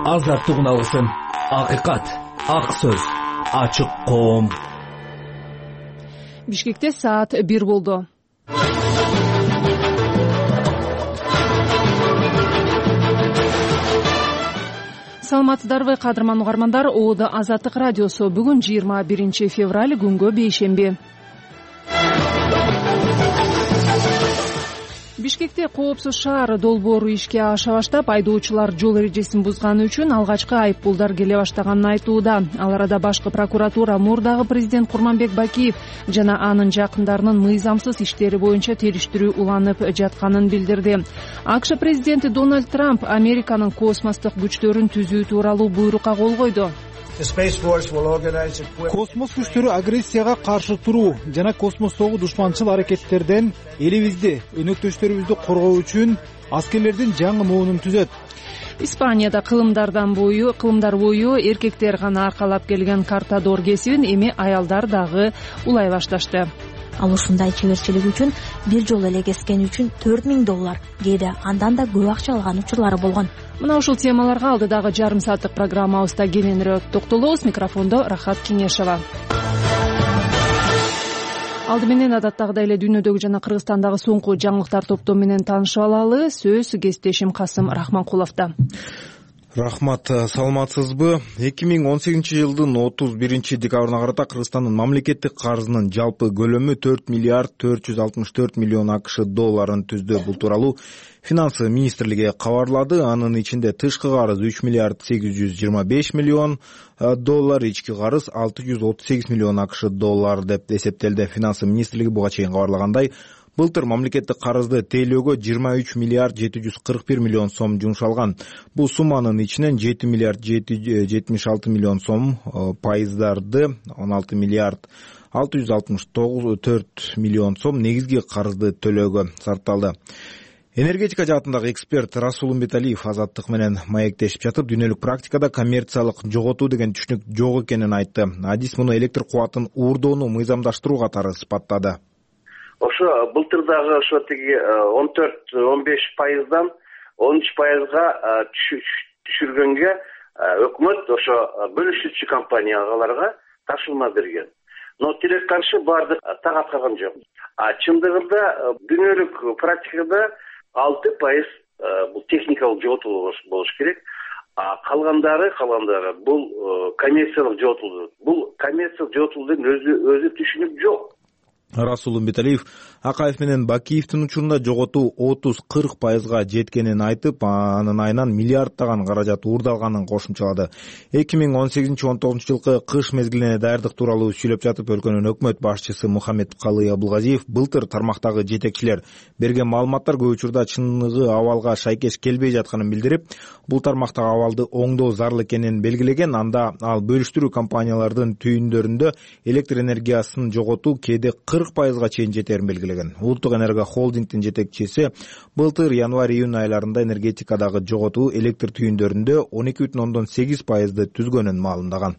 азаттык алсын. Акыйкат, ак сөз, ачык коом. Бишкекте саат 1 болду. Саламатсыздарбы кадырман угармандар, Оодо Азаттык радиосу. Бүгүн 21 февраль, күнгө бейшемби. Бишкекте коопсуз шаар долбоору ишке аша баштап, айдоочулар жол эрежесин бузганы үчүн алгачкы айыппулдар келе баштаганын айтууда. Ал арада башкы прокуратура мурдагы президент Курманбек Бакиев жана анын жакындарынын мыйзамсыз иштери боюнча териштирүү уланып жатканын билдирди. АКШ президенти Дональд Трамп Американын космостук күчтөрүн түзүү тууралуу буйрукка кол койду. Космос күчтөрү агрессияга каршы туруу жана космостогу душманчыл аракеттерден элибизди, өнөктөштөрүбүздү коргоо үчүн аскерлердин жаңы моунун түзөт. Испанияда кылымдар бою эркектер гана аркалап келген картадор кесибин эми аялдар дагы улай башташты. Ал ушундай чеберчилик үчүн бир жолу эле кескени үчүн $4000, кээде андан да көп акча алган учурлары болгон. Мына ушул темаларга алдыдагы жарым сааттык программабызда кененирээк токтолобуз. Микрофондо Рахат Кеңешова. Алды менен адаттагыдай эле дүйнөдөгү жана Кыргызстандагы соңку жаңылыктар топтому менен таанышып алалы. Сөз кесиптешим Касым Рахманкуловдо. Рахмат, саламатсызбы? 2018-жылдын 31-декабрына карата Кыргызстандын мамлекеттик карызынын жалпы көлөмү $4,464 миллион долларын түздү. Бул тууралуу Финансы министрлиги кабарлады. Анын ичинде тышкы карыз $3,825 миллион, ички карыз $638 миллион доллар деп эсептелди. Финансы министрлиги буга чейин кабарлагандай, былтыр мамлекеттик карызды тейлөөгө $23,741 миллион сом жумшалган. Бул сумманын ичинен $7,776 миллион сом пайыздарды, $16,664 миллион сом негизги карызды төлөөгө сарпталды. Энергетика жаатындагы эксперт Расул Умбеталиев Азаттык менен маектешип жатып, дүйнөлүк практикада коммерциялык жоготуу деген түшүнүк жок экенин айтты. Адис муну электр кубатын уурдоону мыйзамдаштыруу катары сыпаттады. Ошо былтырдагы ошо тиги 14-15%дан 13%га түшүргөнгө өкмөт ошо бөлүшүүчү компанияларга тапшырма берген. Но тилек каршы баардык так аткарган жок. Чындыгында дүйнөлүк практикада 6% бул техникалык жоготуу болуш керек. Калгандары бул коммерциялык жоготуу. Бул коммерциялык жоготуудун өзү түшүнүк жок. Расул Умбеталиев Акаев менен Бакиевдин учурунда жоготуу 30-40%га жеткенин айтып, анын айынан миллиарддаган каражат уурдалганын кошумчалады. 2018-19 жылкы кыш мезгилине даярдык тууралуу сүйлөп жатып, өлкөнүн өкмөт башчысы Мухаммед Калый Абылгазиев былтыр тармактагы жетекчилер берген маалыматтар көп учурда чыныгы абалга шайкеш келбей жатканын билдирип, бул тармактагы абалды оңдоо зарыл экенин белгилеген. Анда ал бөлүштүрүү компаниялардын түйүндөрүндө электр энергиясын жоготуу кээде 40%га чейин жетерин белгилеген. Улуттук энерго холдингдин жетекчиси былтыр январь-июнь айларында энергетикадагы жоготуу электр түйүндөрүндө 12,8%ды түзгөнүн маалымдаган.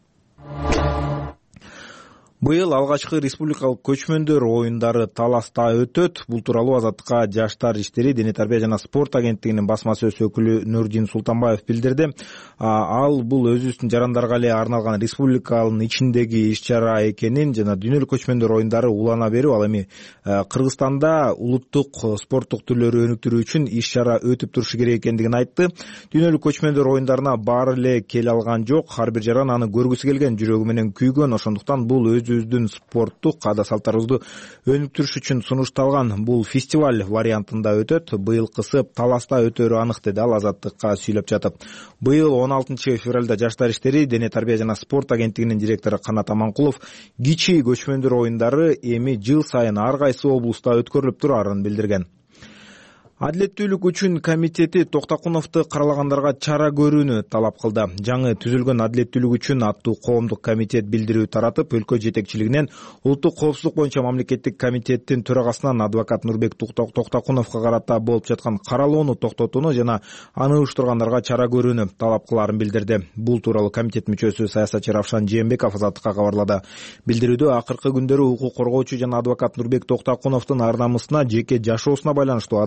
Быйыл алгачкы республикалык көчмөндөр оюндары Таласта өтөт. Бул тууралуу Азаттыкка Жаштар иштери, Дене тарбия жана спорт агенттигинин басма сөз өкүлү Нурдин Султанбаев билдирди. Ал бул өзүбүздүн жарандарга эле арналган республиканын ичиндеги иш-чара экенин жана дүйнөлүк көчмөндөр оюндары улана берүү, ал эми Кыргызстанда улуттук спорттук түрлөрү өнүктүрүү үчүн иш-чара өтүп турушу керек экендигин айтты. Дүйнөлүк көчмөндөр оюндарына баары эле келе алган жок. Ар бир жаран аны көргүсү келген, жүрөгү менен күйгөн. Ошондуктан бул өзүбүздүн спорттук ада-салттарыбызды өнүктүрүш үчүн сунушталган. Бул фестиваль вариантында өтөт. Быйылкысы Таласта өтөрү анык, деди ал Азаттыкка сүйлөп жатып. Быйыл 16 февралда Жаштар иштери, Дене тарбия жана спорт агенттигинин директору Канат Аманкулов кичи көчмөндөр оюндары эми жыл сайын ар кайсы облуста өткөрүлүп турарын билдирген. Адилеттүүлүк үчүн комитети Токтакуновду каралагандарга чара көрүүнү талап кылды. Жаңы түзүлгөн Адилеттүүлүк үчүн аттуу коомдук комитет билдирүү таратып, өлкө жетекчилигинен улуттук коопсуздук боюнча мамлекеттик комитеттин төрагасынан адвокат Нурбек Токтакуновго карата болуп жаткан каралоону токтотууну жана аны уюштургандарга чара көрүүнү талап кылаарын билдирди. Бул тууралуу комитет мүчөсү саясатчы Равшан Жээнбеков Азаттыкка кабарлады. Билдирүүдө акыркы күндөрү укук коргоочу жана адвокат Нурбек Токтакуновдун ар намысына, жеке жашоосуна байланыштуу адамдык жана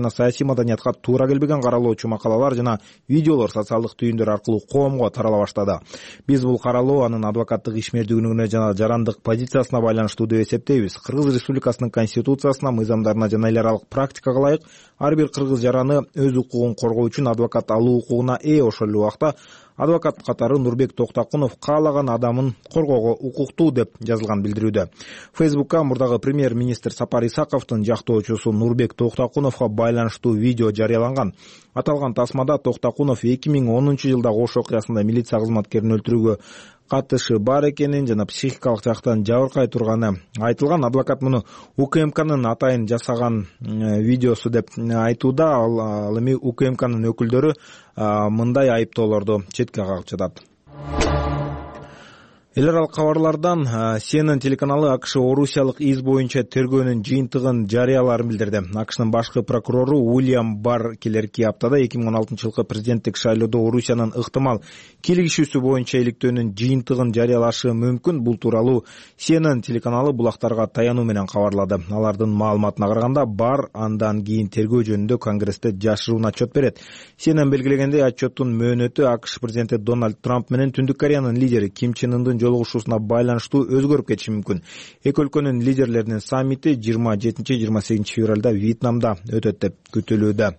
жана саясий маданиятка туура келбеген каралоочу макалалар жана видеолор социалдык түйүндөр аркылуу коомго тарала баштады. Биз бул каралоо анын адвокаттык ишмердүүлүгүнө жана жарандык позициясына байланыштуу деп эсептейбиз. Кыргыз Республикасынын конституциясына, мыйзамдарына жана эл аралык практикага ылайык ар бир кыргыз жараны өз укугун коргоо үчүн адвокат алуу укугуна ээ. Ошол эле убакта адвокат катары Нурбек Токтакунов каалаган адамын коргоого укуктуу деп жазылган билдирүүдө. Фейсбукка мурдагы премьер-министр Сапар Исаковдун жактоочусу Нурбек Токтакуновго байланыштуу видео жарыяланган. Аталган тасмада Токтакунов 2010-жылдагы Ош окуясында милиция кызматкерин өлтүрүүгө катышы бар экенин жана психикалык жактан жабыркай турганы айтылган. Адвокат муну УКМКнын атайын жасаган видеосу деп айтууда. Ал эми УКМКнын өкүлдөрү мындай айыптоолорду четке кагып жатат. Эл аралык кабарлардан CNN телеканалы АКШ Орусиялык из боюнча тергөөнүн жыйынтыгын жарыяларын билдирди. АКШнын башкы прокурору Уильям Барр келерки аптада 2016-жылкы президенттик шайлоодо Орусиянын ыктымал кийлигишүүсү боюнча иликтөөнүн жыйынтыгын жарыялашы мүмкүн. Бул тууралуу CNN телеканалы булактарга таянуу менен кабарлады. Алардын маалыматына караганда, Барр андан кийин тергөө жөнүндө Конгрессте жашыруун отчет берет. CNN белгилегендей, отчеттун мөөнөтү АКШ президенти Дональд Трамп менен Түндүк Кореянын лидери Ким Чен Ындын жолугушуусуна байланыштуу өзгөрүп кетиши мүмкүн. Эки өлкөнүн лидерлеринин саммити 27-28 февралда Вьетнамда өтөт деп күтүлүүдө.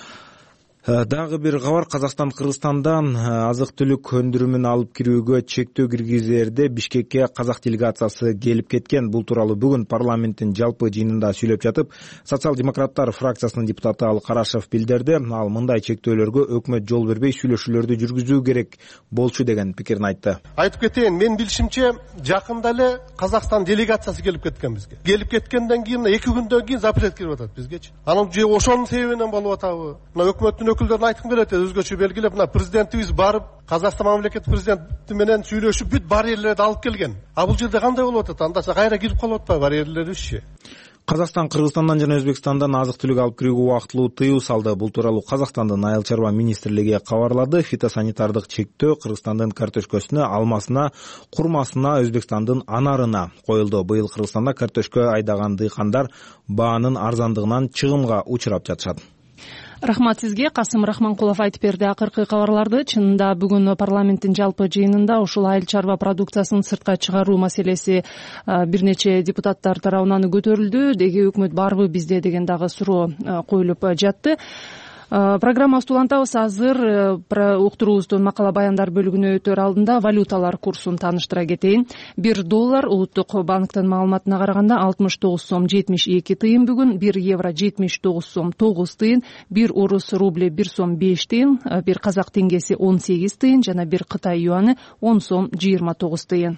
Дагы бир кабар: Казакстан Кыргызстандан азык-түлүк өндүрүмүн алып кирүүгө чектөө киргизерде Бишкекке казак делегациясы келип кеткен. Бул тууралуу бүгүн парламенттин жалпы жыйынында сүйлөп жатып, социал-демократтар фракциясынын депутаты Ал Карашев билдирди. Ал мындай чектөөлөргө өкмөт жол бербей сүйлөшүүлөрдү жүргүзүү керек болчу деген пикирин айтты. Айтып кетейин, мен билишимче жакында эле Казакстан делегациясы келип кеткен бизге. Келип кеткенден кийин 2 күндөн кийин запрет кирип атат бизгечи. Анын же ошонун себебинен болуп атабы? Мына өкмөттүн өкүлдөрүн айткым келет, өзгөчө белгилеп, мына президентибиз барып, Казакстан мамлекет президенти менен сүйлөшүп бүт барьерлерди алып келген. А бул жерде кандай болуп атат? Анда кайра кирип калып атпайбы барьерлерибизчи? Казакстан Кыргызстандан жана Өзбекстандан азык-түлүк алып кирүүгө убактылуу тыюу салды. Бул тууралуу Казакстандын айыл чарба министрлиги кабарлады. Фитосанитардык чектөө Кыргызстандын картошкасына, алмасына, курмасына, Өзбекстандын анарына коюлду. Быйыл Кыргызстанда картошка айдаган дыйкандар баанын арзандыгынан чыгымга учурап жатышат. Рахмат сизге. Касым Рахманкулов айтып берди акыркы кабарларды. Чынында бүгүн парламенттин жалпы жыйынында ушул айыл чарба продукциясын сыртка чыгаруу маселеси бир нече депутаттар тарабынан көтөрүлдү. Деги өкмөт барбы бизде деген дагы суроо коюлуп жатты. Программабызды улантабыз. Азыр уктуруубуздун макала баяндар бөлүгүнө өтөр алдында валюталар курсун тааныштыра кетейин. $1 улуттук банктын маалыматына караганда 69 сом 72 тыйын бүгүн, 1 евро 79 сом 9 тыйын, 1 орус рубль 1 сом 5 тыйын, 1 казак теңгеси 18 тыйын жана 1 Кытай юаны 10 сом 29 тыйын.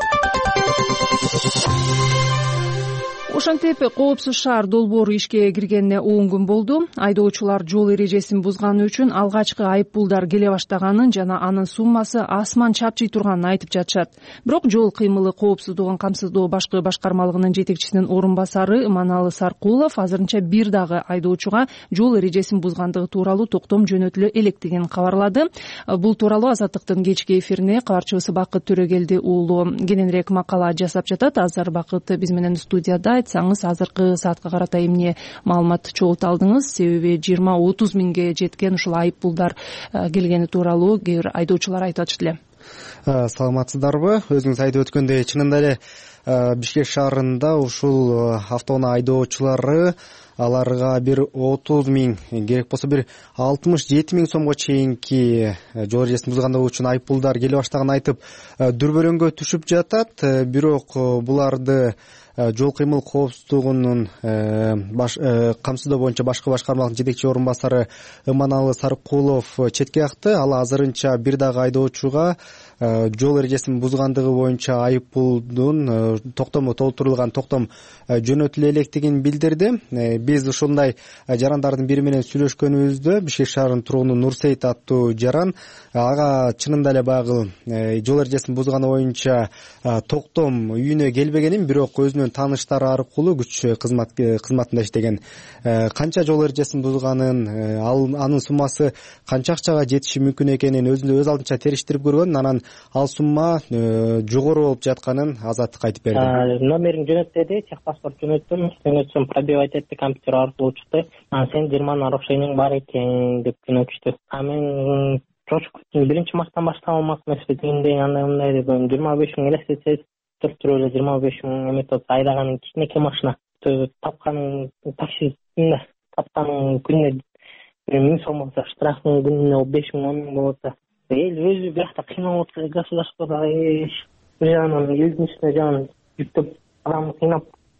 Ошентип коопсуз шаар долбоору ишке киргенине 10 күн болду. Айдоочулар жол эрежесин бузганы үчүн алгачкы айыппулдар келе баштаганын жана анын суммасы асман чапчый турганын айтып жатышат. Бирок жол кыймылы коопсуздугун камсыздоо башкы башкармалыгынын жетекчисинин орун басары Иманалы Саркулов азырынча бир дагы айдоочуга жол эрежесин бузгандыгы тууралуу токтом жөнөтүлө электигин кабарлады. Бул тууралуу Азаттыктын кечки эфирине кабарчыбыз Бакыт Төрөгелди уулу кененирээк макала жасап жатат. Азыр Бакыт биз менен студияда. Айтсаңыз, азыркы саатка карата эмне маалымат чогулта алдыңыз? Себеби 20-30 миңге жеткен ушул айыппулдар келгени тууралуу кээ бир айдоочулар айтып атышты эле. Саламатсыздарбы? Өзүңүз айтып өткөндөй, чынында эле Бишкек шаарында ушул автоунаа айдоочулары аларга бир 30 миң, керек болсо бир 67 миң сомго чейинки жол эрежесин бузгандыгы үчүн айыппулдар келе баштаганын айтып дүрбөлөңгө түшүп жатат. Бирок буларды жол кыймыл коопсуздугунун камсыздоо боюнча башкы башкармалыктын жетекчи орун басары Иманалы Саркулов четке какты. Ал азырынча бир дагы айдоочуга жол эрежесин бузгандыгы боюнча айыппулдун токтому толтурулган токтом жөнөтүлө электигин билдирди. Биз ушундай жарандардын бири менен сүйлөшкөнүбүздө Бишкек шаарынын тургуну Нурсейит аттуу жаран ага чынында эле баягы жол эрежесин бузганы боюнча токтом үйүнө келбегенин, бирок өзүнө өзүнүн тааныштары аркылуу күч кызматында иштеген. Канча жол эрежесин бузганын, анын суммасы канча акчага жетиши мүмкүн экенин өз алдынча териштирип көргөн, анан ал сумма жогору болуп жатканын Азаттыкка айтып берди. Номерин жөнөт деди, техпаспорт жөнөттүм, пробивать этти, компьютер аркылуу чыкты. Сен 20 нарушениең бар экен деп жөнөтүштү. Мен чочуп кеттим, биринчи марттан баштап алмакмын эмеспи дегендей, андай деп 25 миң элестетсе, түртүрүп эле 25 миң эметип айдаганың кичинекей машина. Тапканың таксисинде, таптаның күнүнө 1000 сом болсо, штрафың күнүнө 5 миң, 10 миң болсо, эл өзү биякта кыйналып отур, государствода жанагы элдин үстүнө жан жүктөп, адамды кыйнап.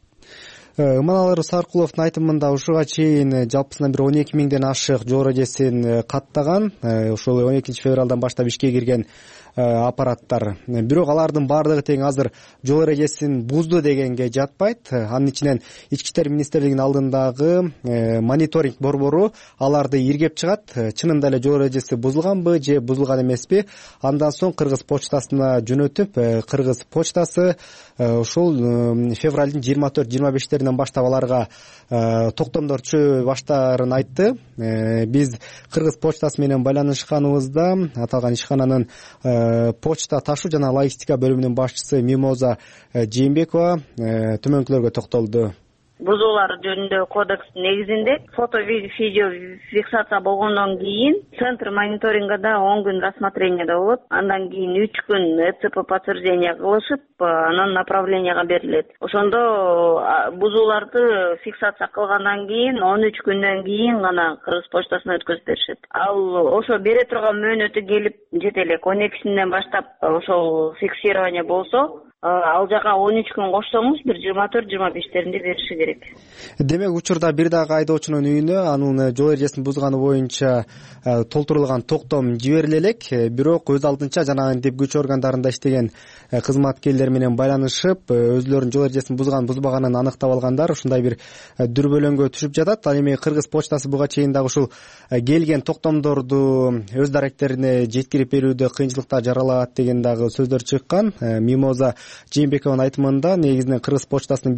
Ыманалар Саркуловдун айтымында ушуга чейин жалпысынан бир 12 миңден ашык жол эрежесин каттаган. Ошол 12 февралдан баштап ишке кирген аппараттар. Бирок алардын баардыгы тең азыр жол эрежесин бузду дегенге жатпайт. Анын ичинен Ички иштер министрлигинин алдындагы мониторинг борбору аларды иргеп чыгат. Чынында эле жол эрежеси бузулганбы же бузулган эмеспи? Андан соң Кыргыз почтасына жөнөтүп, Кыргыз почтасы ушул февралдын 24-25-теринен баштап аларга токтомдор түшө баштаарын айтты. Биз Кыргыз почтасы менен байланышканыбызда аталган ишкананын почта ташуу жана логистика бөлүмүнүн башчысы Мимоза Жээнбекова төмөнкүлөргө токтолду. Бузуулар жөнүндө кодекстин негизинде фото видео фиксация болгондон кийин центр мониторингда 10 күн рассмотрениеде болот. Андан кийин 3 күн ЭЦП подтверждение кылышып, анан направленияга берилет. Ошондо бузууларды фиксация кылгандан кийин 13 күндөн кийин гана Кыргыз почтасына өткөзүп беришет. Ал ошо бере турган мөөнөтү келип жете элек 12-синен баштап ошол фиксирование болсо, ал жака 13 күн кошсоңуз бир 24-25-теринде бериши керек. Демек учурда бир дагы айдоочунун үйүнө анын жол эрежесин бузганы боюнча толтурулган токтом жибериле элек. Бирок өз алдынча жанагынтип күч органдарында иштеген кызматкерлер менен байланышып, өзлөрүнүн жол эрежесин бузбаганын аныктап алгандар ушундай бир дүрбөлөңгө түшүп жатат. Ал эми Кыргыз почтасы буга чейин дагы ушул келген токтомдорду өз даректерине жеткирип берүүдө кыйынчылыктар жаралагат деген дагы сөздөр чыккан. Мимоза Жээнбекованын айтымында негизинен Кыргыз почтасынын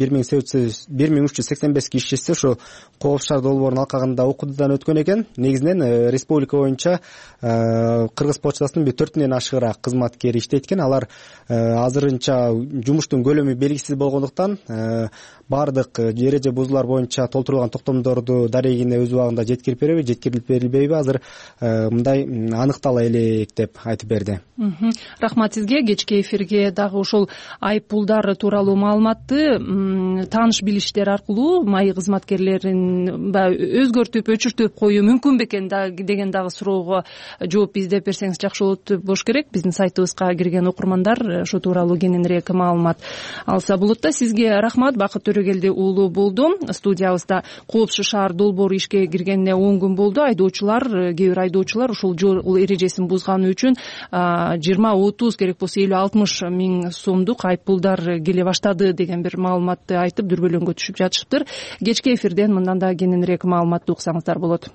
1385 кишиси ошо Коопшаар долбоорунун алкагында окуудан өткөн экен. Негизинен республика боюнча Кыргыз почтасынын бир 4-тен ашыгыраак кызматкери иштейт экен. Алар азырынча жумуштун көлөмү белгисиз болгондуктан баардык эреже бузуулар боюнча толтурулган токтомдорду дарегине өз убагында жеткирип береби, жеткирилип берилбейби, азыр мындай аныктала элек деп айтып берди. Рахмат сизге. Кечки эфирге дагы ушул айыппулдар тууралуу маалыматты тааныш билиштер аркылуу маи кызматкерлерин өзгөртүп, өчүртүп коюу мүмкүн бекен деген дагы суроого жооп издеп берсеңиз жакшы болот болуш керек. Биздин сайтыбызга кирген окурмандар ошо тууралуу кененирээк маалымат алса болот да. Сизге рахмат. Бакыт Төрөгелди уулу болду. Студиябызда Коопсуу шаар долбоору ишке киргенине 10 күн болду. Айдоочулар, кээ бир айдоочулар ушул жол эрежесин бузганы үчүн 20-30 керек болсо 50-60 миң сомдук айыппулдар келе баштады деген бир маалыматты айтып дүрбөлөңгө түшүп жатышыптыр. Кечки эфирден мындан да кененирээк маалыматты уксаңыздар болот.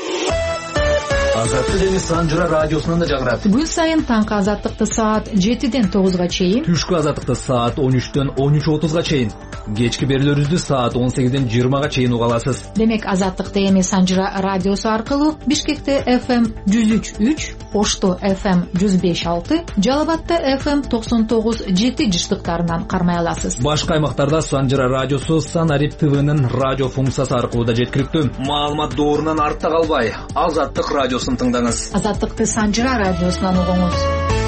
Азаттык эми Санжыра радиосунан да жагырат. Күн сайын таңкы азаттыкты саат 7-ден 9-га чейин, түшкү азаттыкты саат 13-төн 13:30-га чейин, кечки берүүлөрүбүздү саат 18-ден 20-га чейин уга аласыз. Демек азаттыкты эми Санжыра радиосу аркылуу Бишкекте FM 103.3, Ошто FM 105.6, Жалал Абадта FM 99.7 жыштыктарынан кармай аласыз. Башка аймактарда Санжыра радиосу Санарип ТВнын радио функциясы аркылуу да жеткиликтүү. Маалымат доорунан артта калбай, Азаттык радиосун тыңдаңыз. Азаттыкты Санжыра радиосунан угуңуз.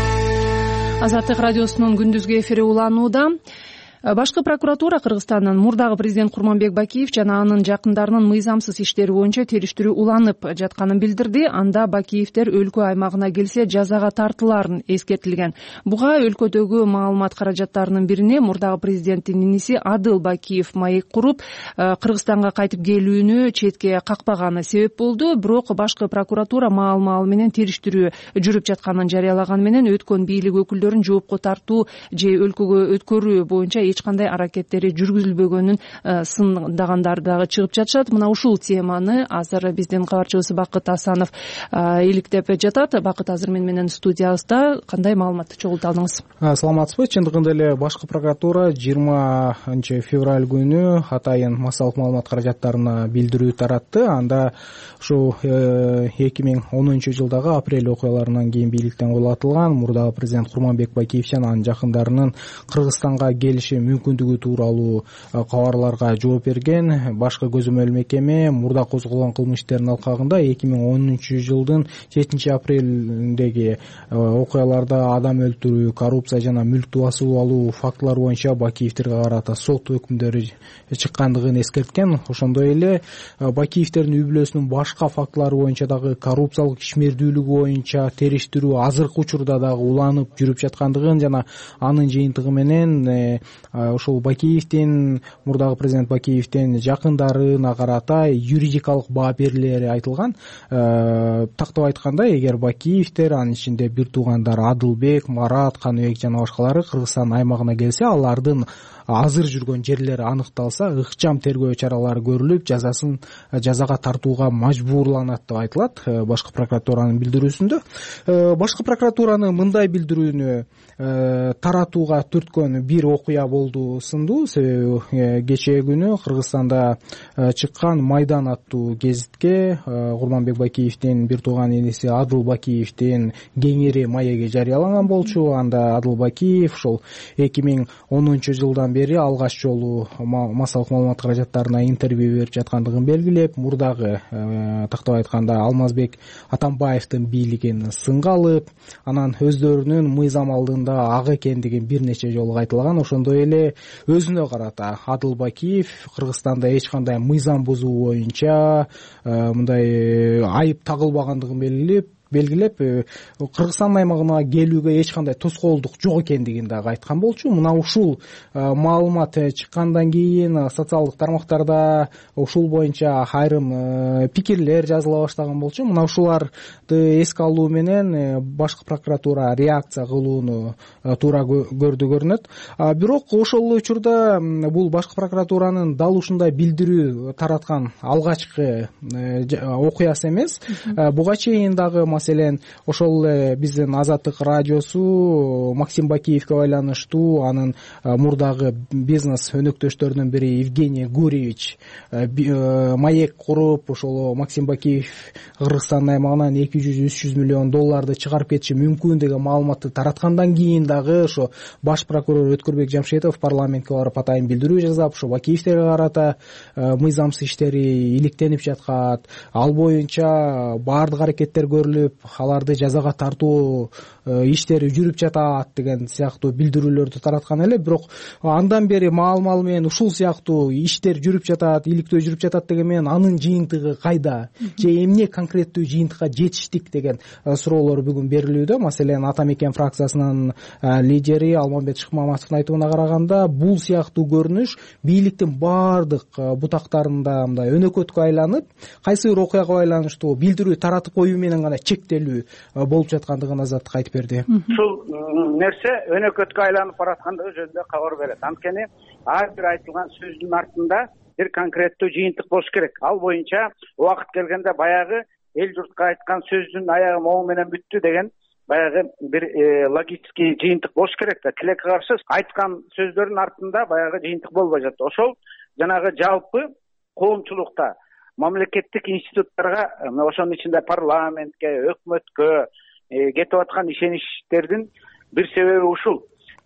Азаттык радиосунун күндүзгү эфири уланууда. Башкы прокуратура Кыргызстандын мурдагы президент Курманбек Бакиев жана анын жакындарынын мыйзамсыз иштери боюнча териштирүү уланып жатканын билдирди. Анда Бакиевдер өлкө аймагына келсе жазага тартыларын эскертилген. Буга өлкөдөгү маалымат каражаттарынын бирине мурдагы президенттин иниси Адыл Бакиев маек куруп, Кыргызстанга кайтып келүүнү четке какпаганы себеп болду. Бирок башкы прокуратура маал менен териштирүү жүрүп жатканын жарыялаганы менен өткөн бийлик өкүлдөрүн жоопко тартуу же өлкөгө өткөрүү боюнча эч эч кандай аракеттери жүргүзүлбөгөнүн сындагандар дагы чыгып жатышат. Мына ушул теманы азыр биздин кабарчыбыз Бакыт Асанов иликтеп жатат. Бакыт, азыр менен студиябызда, кандай маалыматты чогулта алдыңыз? Саламатсызбы. Чындыгында эле Башкы прокуратура 20 февраль күнү атайын массалык маалымат каражаттарына билдирүү таратты. Анда ушу 2010 жылдагы апрель окуяларынан кийин бийликтен кулатылган мурдагы президент Курманбек Бакиев жана анын жакындарынын Кыргызстанга келиши мүмкүндүгү тууралуу кабарларга жооп берген башкы көзөмөл мекеме мурда козголгон кылмыш иштеринин алкагында 2010 жылдын 7 апрелиндеги окуяларда адам өлтүрүү, коррупция жана мүлктү басып алуу фактылары боюнча Бакиевтерге карата сот өкүмдөрү чыккандыгын эскерткен. Ошондой эле Бакиевтердин үй бүлөсүнүн башка фактылары боюнча дагы коррупциялык ишмердүүлүгү боюнча териштирүү азыркы учурда дагы уланып жүрүп жаткандыгын жана анын жыйынтыгы менен ушул Бакиевдин, мурдагы президент Бакиевдин жакындарына карата юридикалык баа берилери айтылган. Тактап айтканда, эгер Бакиевтер, анын ичинде бир туугандар Адылбек, Марат, Каныбек жана башкалары Кыргызстан аймагына келсе, алардын азыр жүргөн жерлери аныкталса, ыкчам тергөө чаралары көрүлүп, жазага тартууга мажбурланат деп айтылат Башкы прокуратуранын билдирүүсүндө. Башкы прокуратуранын мындай билдирүүнү таратууга түрткөн бир окуя болду сындуу. Себеби кечээ күнү Кыргызстанда чыккан Майдан аттуу гезитке Курманбек Бакиевдин бир тууган иниси Адыл Бакиевдин кеңири маеги жарыяланган болчу. Анда Адыл Бакиев ошол 2010 жылдан бери алгач жолу массалык маалымат каражаттарына интервью берип жаткандыгын белгилеп, мурдагы тактап айтканда Алмазбек Атамбаевдин бийлигин сынга алып, анан өздөрүнүн мыйзам алдында ак экендигин бир нече жолу айтылган. Ошондой эле өзүнө карата Адыл Бакиев Кыргызстанда эч кандай мыйзам бузуу боюнча мындай айып тагылбагандыгын белгилеп, Кыргызстан аймагына келүүгө эч кандай тоскоолдук жок экендигин дагы айткан болчу. Мына ушул маалымат чыккандан кийин социалдык тармактарда ушул боюнча айрым пикирлер жазыла баштаган болчу. Мына ушуларды эске алуу менен Башкы прокуратура реакция кылууну туура көрдү көрүнөт. Бирок ошол учурда бул Башкы прокуратуранын дал ушундай билдирүү тараткан алгачкы окуясы эмес. Буга чейин дагы маселен ошол биздин Азаттык радиосу Максим Бакиевке байланыштуу анын мурдагы бизнес өнөктөштөрүнүн бири Евгений Гурьевич маек куруп, ошол Максим Бакиев Кыргызстан аймагынан 200-300 миллион долларды чыгарып кетиши мүмкүн деген маалыматты тараткандан кийин дагы ошо баш прокурор Өткөрбек Жамшетов парламентке барып атайын билдирүү жасап, ошо Бакиевтерге карата мыйзамсыз иштери иликтенип жаткат, ал боюнча баардык аракеттер көрүлүп, аларды жазага тартуу иштери жүрүп жатат деген сыяктуу билдирүүлөрдү тараткан эле. Бирок андан бери маал менен ушул сыяктуу иштер жүрүп жатат, иликтөө жүрүп жатат деген менен анын жыйынтыгы кайда? Же эмне конкреттүү жыйынтыкка жетиштик деген суроолор бүгүн берилүүдө. Маселен, Ата Мекен фракциясынын лидери Алмамбет Шыкмаматовдун айтымына караганда, бул сыяктуу көрүнүш бийликтин баардык бутактарында мындай өнөкөткө айланып, кайсы бир окуяга байланыштуу билдирүү таратып коюу менен гана чектелүү болуп жаткандыгын Азаттык айтып берди. Ушул нерсе өнөкөткө айланып бараткандыгы жөнүндө кабар берет. Анткени ар бир айтылган сөздүн артында бир конкреттүү жыйынтык болуш керек. Ал боюнча убакыт келгенде баягы эл журтка айткан сөздүн аягы моң менен бүттү деген баягы бир логический жыйынтык болуш керек да. Тилекке каршы айткан сөздөрдүн артында баягы жыйынтык болбой жатты. Ошол жанагы жалпы коомчулукта, мамлекеттик институттарга, ошонун ичинде парламентке, өкмөткө кетип аткан ишеничтердин бир себеби ушул.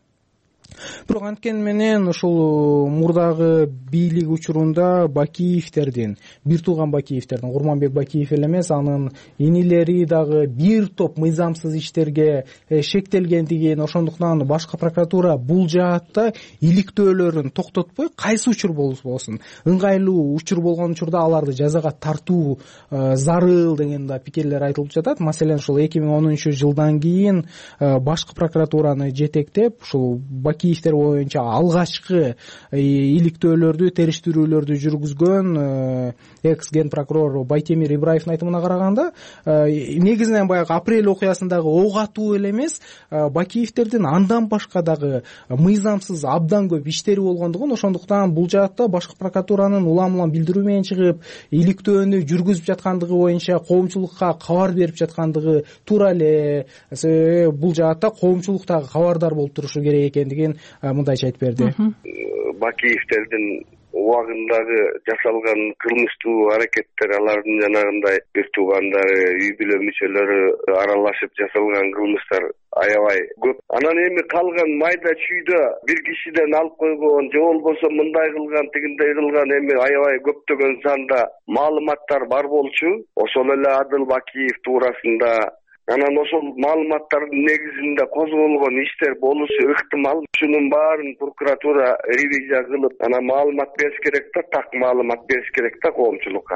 Бирок анткени менен ушул мурдагы бийлик учурунда Бакиевтердин, бир тууган Бакиевтердин, Курманбек Бакиев эле эмес, анын инилери дагы бир топ мыйзамсыз иштерге шектелгендигин, ошондуктан Башкы прокуратура бул жаатта иликтөөлөрүн токтотпой, кайсы учур болсун ыңгайлуу учур болгон учурда аларды жазага тартуу зарыл деген да пикирлер айтылып жатат. Маселен, ушул 2010 жылдан кийин Башкы прокуратураны жетектеп, ушул Бакиевдер боюнча алгачкы иликтөөлөрдү, териштирүүлөрдү жүргүзгөн экс ген прокурор Байтемир Ибраевдин айтымына караганда, негизинен баягы апрель окуясындагы ок атуу эле эмес, Бакиевдердин андан башка дагы мыйзамсыз абдан көп иштери болгондугун, ошондуктан бул жаатта башкы прокуратуранын улам билдирүү менен чыгып, иликтөөнү жүргүзүп жаткандыгы боюнча коомчулукка кабар берип жаткандыгы туура эле. Бул жаатта коомчулук дагы кабардар болуп турушу керек экендигин мындайча айтып берди. Бакиевдердин убагындагы жасалган кылмыштуу аракеттер, алардын жанагындай бир туугандары, үй бүлө мүчөлөрү аралашып жасалган кылмыштар аябай көп. Анан эми калган майда чүйдө бир кишиден алып койгон же болбосо мындай кылган, тигиндей кылган эми аябай көптөгөн санда маалыматтар бар болчу. Ошол эле Адыл Бакиев туурасында. Анан ошол маалыматтардын негизинде козголгон иштер болушу ыктымал. Ушунун баарын прокуратура ревизия кылып, анан маалымат бериш керек да, так маалымат бериш керек да коомчулукка.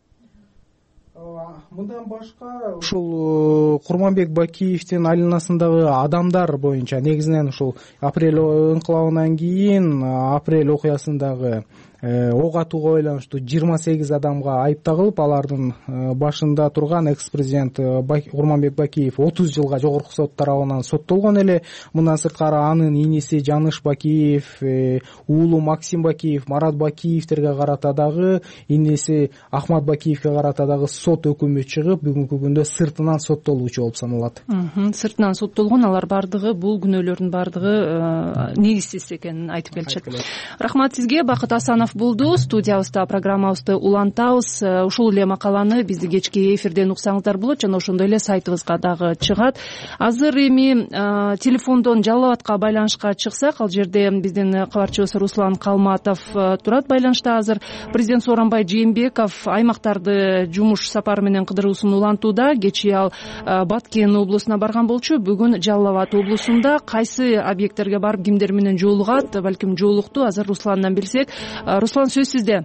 Мындан башка ушул Курманбек Бакиевдин айланасындагы адамдар боюнча негизинен ушул апрель ыңкылабынан кийин апрель окуясындагы ок атууга байланыштуу 28 адамга айып тагылып, алардын башында турган экс-президент Курманбек Бакиев 30 жылга жогорку сот тарабынан соттолгон эле. Мындан сырткары анын иниси Жаныш Бакиев, уулу Максим Бакиев, Марат Бакиевтерге карата дагы, иниси Ахмат Бакиевге карата дагы сот өкүмү чыгып, бүгүнкү күндө сыртынан соттолуучу болуп саналат. Сыртынан соттолгон, алар бардыгы, бул күнөөлөрдүн бардыгы негизсиз экенин айтып келишет. Рахмат сизге. Бакыт Асанов болду. Студиябызда программабызды улантабыз. Ушул эле макаланы бизди кечки эфирден уксаңыздар болот жана ошондой эле сайтыбызга дагы чыгат. Азыр эми телефондон Жалал Абадка байланышка чыксак, ал жерде биздин кабарчыбыз Руслан Калматов турат байланышта. Азыр президент Сооронбай Жээнбеков аймактарды жумуш сапары менен кыдыруусун улантууда. Кечээ ал Баткен облусуна барган болчу. Бүгүн Жалал Абад облусунда кайсы объекттерге барып кимдер менен жолугат, балким жолукту. Азыр Русландан билсек. Руслан, сөз сизде.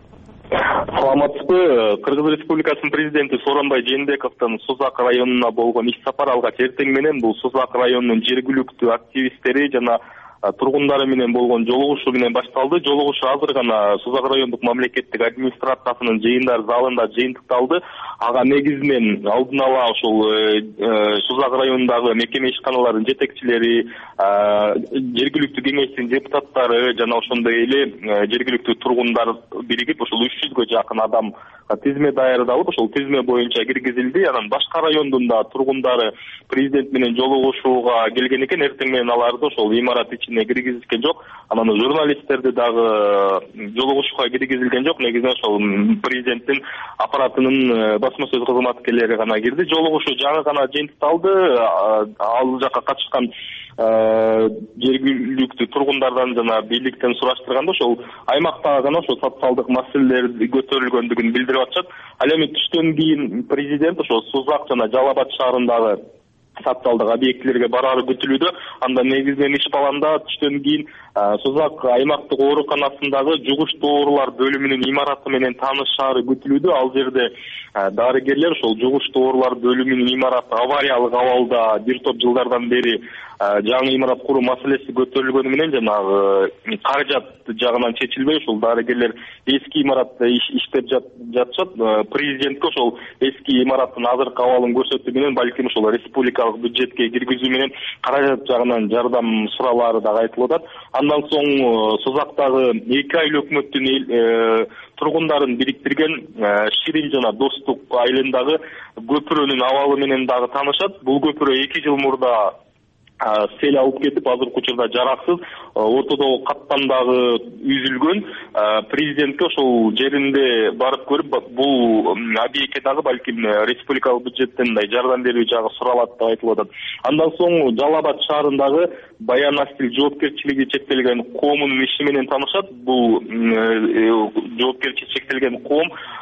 Саламатсызбы. Кыргыз Республикасынын президенти Сооронбай Жээнбековдун Сузак районуна болгон иш сапары алгач эртең менен бул Сузак районунун жергиликтүү активисттери жана тургундары менен болгон жолугушуу менен башталды. Жолугушуу азыр гана Сузак райондук мамлекеттик администрациясынын жыйындар залында жыйынтыкталды. Ага негизинен алдын ала ушул Сузак районундагы мекеме ишканаларынын жетекчилери, жергиликтүү кеңештин депутаттары жана ошондой эле жергиликтүү тургундар биригип ушул 300гө жакын адам тизме даярдалып, ошол тизме боюнча киргизилди. Анан башка райондун да тургундары президент менен жолугушууга келген экен. Эртең менен аларды ошол имарат ичине киргизишкен жок. Анан журналисттерди дагы жолугушууга киргизилген жок. Негизинен ошол президенттин аппаратынын басма сөз кызматкерлери гана кирди. Жолугушуу жаңы гана жыйынтыкталды. Ал жакка катышкан жергиликтүү тургундардан жана бийликтен сураштырганда ошол аймактагы гана ошол социалдык маселелер көтөрүлгөндүгүн билдирип атышат. Ал эми түштөн кийин президент ошол Сузак жана Жалал Абад шаарындагы социалдык объектилерге барары күтүлүүдө. Анда негизинен иш баланда түштөн кийин Сузак аймактык ооруканасындагы жугуш доорулар бөлүмүнүн имараты менен таанышаары күтүлүүдө. Ал жерде дарыгерлер ошол жугуш доорулар бөлүмүнүн имараты авариялык абалда бир топ жылдардан бери жаңы имарат куруу маселеси көтөрүлгөнү менен жанагы каражат жагынан чечилбей ошол дарыгерлер эски имаратта иштеп жатышат. Президентке ошол эски имараттын азыркы абалын көрсөтүү менен балким ошол республикалык бюджетке киргизүү менен каражат жагынан жардам суралаары дагы айтылып атат. Андан соң Сузактагы 2 айыл өкмөттүн тургундарын бириктирген Ширин жана Достук айылындагы көпүрөнүн абалы менен дагы таанышат. Бул көпүрө 2 жыл мурда сел алып кетип, азыркы учурда жараксыз, ортодогу каттам дагы үзүлгөн. Президентке ошол жеринде барып көрүп, бул объектке дагы балким республикалык бюджеттен жардам берүү жагы суралат деп айтылып атат. Андан соң Жалал Абад шаарындагы Баян Астил жоопкерчилиги чектелген коомунун иши менен таанышат. Бул жоопкерчилиги чектелген коом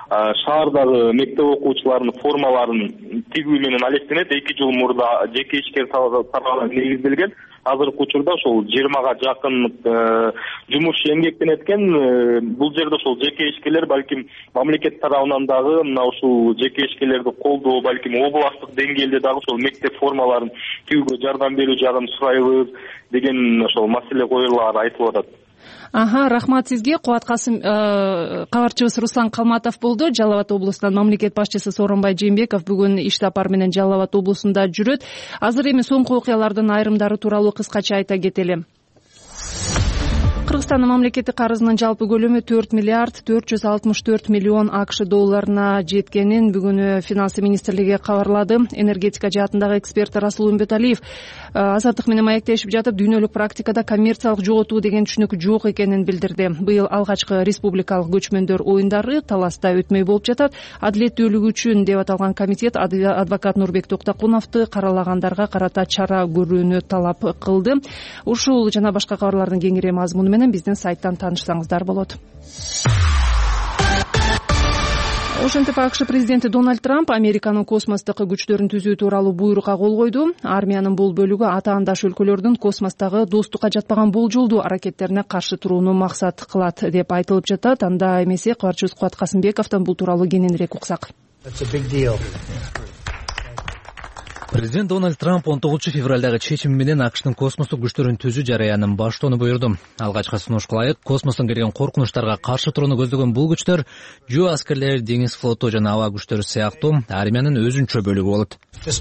шаардагы мектеп окуучуларынын формаларын тигүү менен алектенет. 2 жыл мурда жеке ишкер тарабынан негизделген. Азыркы учурда ошол 20га жакын жумушчу эмгектенет экен. Бул жерде ошол жеке ишкерлер балким мамлекет тарабынан дагы мына ушул жеке ишкерлерди колдоо, балким областтык деңгээлде дагы ошол мектеп формаларын тигүүгө жардам берүү жагын сурайбыз деген ошол маселе коюлары айтылып атат. Рахмат сизге. Кубат Касым кабарчыбыз Руслан Калматов болду. Жалал Абад облусунан мамлекет башчысы Сооронбай Жээнбеков бүгүн иш сапары менен Жалал Абад облусунда жүрөт. Азыр эми соңку окуялардын айрымдары тууралуу кыскача айта кетели. Кыргызстандын мамлекеттик карызынын жалпы көлөмү 4 миллиард 464 миллион АКШ долларына жеткенин бүгүн Финансы министрлиги кабарлады. Энергетика жаатындагы эксперт Расул Үмбеталиев Азаттык менен маектешип жатып, дүйнөлүк практикада коммерциялык жоготуу деген түшүнүк жок экенин билдирди. Быйыл алгачкы республикалык көчмөндөр оюндары таласта өтмөй болуп жатат. Адилеттүүлүк үчүн деп аталган комитет адвокат Нурбек Токтокуновду каралагандарга карата чара көрүүнү талап кылды. Ушул жана башка кабарлардын кеңири мазмуну менен биздин сайттан таанышсаңыздар болот. Ошентип АКШ президенти Дональд Трамп Американын космостук күчтөрүн түзүү тууралуу буйрукка кол койду. Армиянын бул бөлүгү атаандаш өлкөлөрдүн космостогу достукка жатпаган болжолдуу аракеттерине каршы турууну максат кылат деп айтылып жатат. Анда эмесе кабарчыбыз Кубат Касымбековдон бул тууралуу кененирээк уксак. Президент Дональд Трамп 19 февралдагы чечими менен АКШтын космостук күчтөрүн түзүү жараянын баштоону буйрду. Алгачкы сунушка ылайык космостон келген коркунучтарга каршы турууну көздөгөн бул күчтөр жөө аскерлери, деңиз флоту жана аба күчтөрү сыяктуу армиянын өзүнчө бөлүгү болот.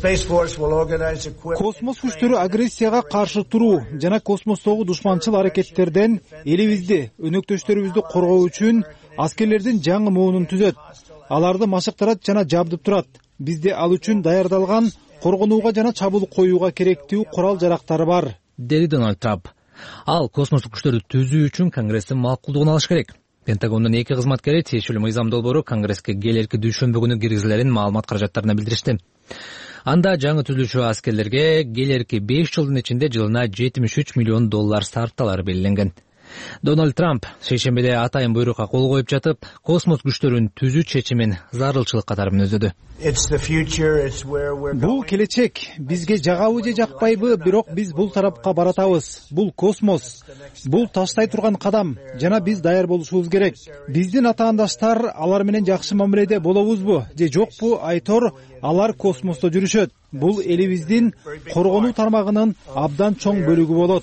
Космос күчтөрү агрессияга каршы туруу жана космостогу душманчыл аракеттерден элибизди, өнөктөштөрүбүздү коргоо үчүн аскерлердин жаңы моонун түзөт. Аларды машыктырат жана жабдып турат. Бизде ал үчүн даярдалган коргонууга жана чабуул коюуга керектүү курал-жарактары бар, деди Дональд Трамп. Ал космостук күчтөрдү түзүү үчүн Конгресстин макулдугун алыш керек. Пентагондун 2 кызматкери тиешелүү мыйзам долбоору Конгресске келерки дүйшөмбү күнү киргизилерин маалымат каражаттарына билдиришти. Анда жаңы түзүлүүчү аскерлерге келерки 5 жылдын ичинде жылына $73 миллион сарпталары белгиленген. Дональд Трамп шейшембиде атайын буйрукка кол коюп жатып, космос күчтөрүн түзүү чечимин зарылчылык катары мүнөздөдү. Бул келечек, бизге жагабы же жакпайбы, бирок биз бул тарапка баратабыз. Бул космос, бул таштай турган кадам, жана биз даяр болушубуз керек. Биздин атаандаштар алар менен жакшы мамиледе болобузбу же жокпу айтор, алар космосто жүрүшөт. Бул элибиздин коргонуу тармагынын абдан чоң бөлүгү болот.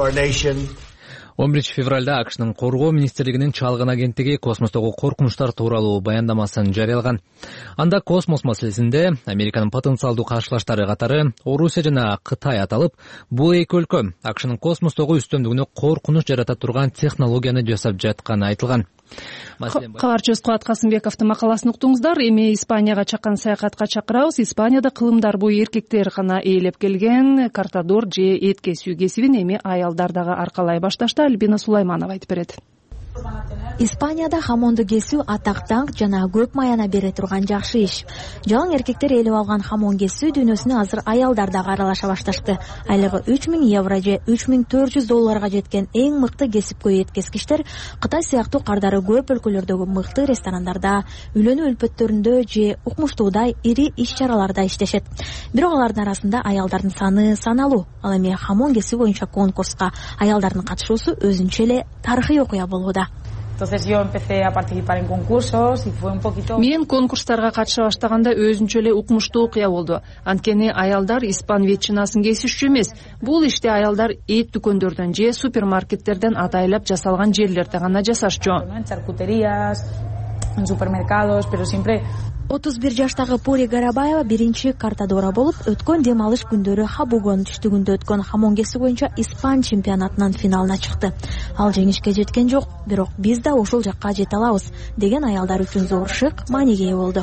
11 февралда АКШнын коргоо министрлигинин чалгын агенттиги космостогу коркунучтар тууралуу баяндамасын жарыялаган. Анда космос маселесинде Американын потенциалдуу каршылаштары катары Орусия жана Кытай аталып, бул эки өлкө АКШнын космостогу үстөмдүгүнө коркунуч жарата турган технологияны жасап жатканы айтылган. Кабарчыбыз Кубат Касымбековдун макаласын уктуңуздар. Эми Испанияга чаккан саякатка чакырабыз. Испанияда кылымдар бою эркектер гана ээлеп келген картадор же эт кесүү кесибин эми аялдар дагы аркалай башташты. Альбина Сулайманова айтып берет. Испанияда хамонду кесүү атак-даңк жана көп маяна бере турган жакшы иш. Жалаң эркектер ээлеп алган хамон кесүү дүйнөсүнө азыр аялдар дагы аралаша башташты. Айлыгы €3000 же $3400 жеткен эң мыкты кесипкөй эткескичтер Кытай сыяктуу кардары көп өлкөлөрдөгү мыкты ресторандарда, үйлөнүү үлпөттөрүндө же укмуштуудай ири иш-чараларда иштешет. Бирок алардын арасында аялдардын саны саналуу. Ал эми хамон кесүү боюнча конкурска аялдардын катышуусу өзүнчө эле тарыхый окуя болууда. Мен конкурстарга катыша баштаганда өзүнчө эле укмуштуу окуя болду. Анткени аялдар испан ветчинасын кесишчү эмес. Бул ишти аялдар эт дүкөндөрдөн же супермаркеттерден атайлап жасалган жерлерде гана жасашчу. 31 жаштагы Пури Гарабаева биринчи картадора болуп, өткөн дем алыш күндөрү Хабугон түштүгүндө өткөн хамон кесүү боюнча Испан чемпионатынын финалына чыкты. Ал жеңишке жеткен жок, бирок биз да ошол жакка жете алабыз деген аялдар үчүн зор шык мааниге ээ болду.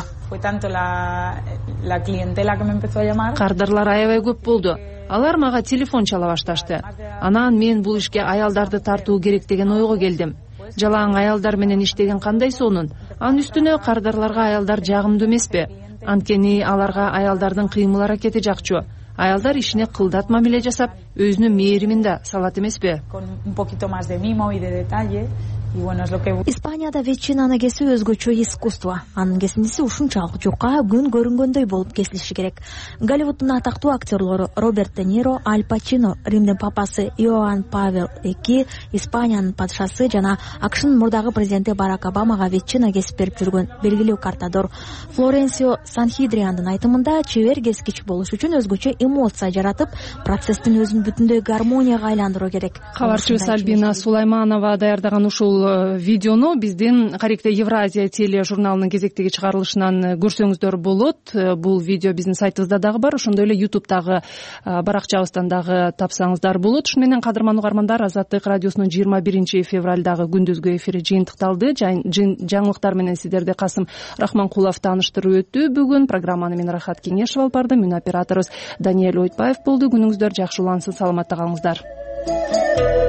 Кардарлар аябай көп болду. Алар мага телефон чала башташты. Анан мен бул ишке аялдарды тартуу керек деген ойго келдим. Жалаң аялдар менен иштеген кандай сонун? Анын үстүнө кардарларга аялдар жагымдуу эмеспи? Анткени аларга аялдардын кыймыл аракети жакчу. Аялдар ишине кылдат мамиле жасап, өзүнүн мээримин да салат эмеспи? Испанияда ветчинаны кесүү өзгөчө искусство. Анын кесиндиси ушунчалык жука, күн көрүнгөндөй болуп кесилиши керек. Голливуддун атактуу актерлору Роберт Де Ниро, Аль Пачино, Римдин папасы Иоанн Павел II, Испаниянын падышасы жана АКШнын мурдагы президенти Барак Обамага ветчина кесип берип жүргөн белгилүү картадор Флоренсио Санхидриандын айтымында, чебер кескич болуш үчүн өзгөчө эмоция жаратып, процесстин өзүн бүтүндөй гармонияга айландыруу керек. Кабарчыбыз Альбина Сулайманова даярдаган ушул видеону биздин Каректе Евразия тележурналынын кезектеги чыгарылышынан көрсөңүздөр болот. Бул видео биздин сайтыбызда дагы бар, ошондой эле YouTube'дагы баракчабыздан дагы тапсаңыздар болот. Ушу менен кадырман угармандар, Азаттык радиосунун 21 февралдагы күндүзгү эфири жыйынтыкталды. Жаңылыктар менен сиздерди Касым Рахманкулов тааныштырып өттү. Бүгүн программаны мен Рахат Кеңешов алып бардым. Мун операторубуз Даниэль Ойтбаев болду. Күнүңүздөр жакшы улансын, саламатта калыңыздар.